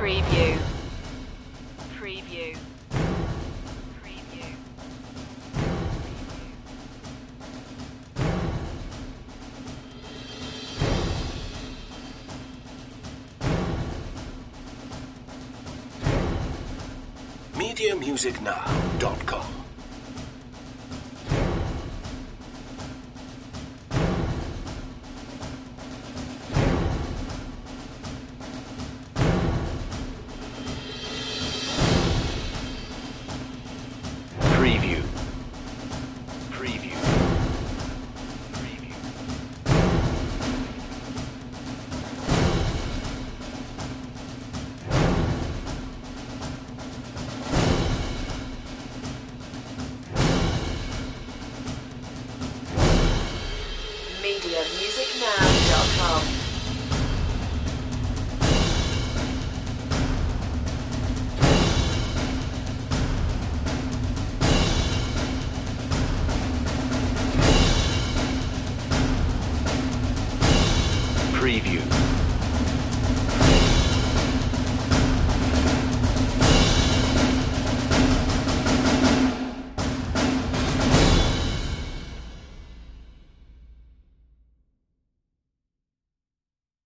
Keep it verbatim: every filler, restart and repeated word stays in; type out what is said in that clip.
Preview. Preview. Preview. media music now dot com. Preview. Preview. Preview. media music now dot com. Preview.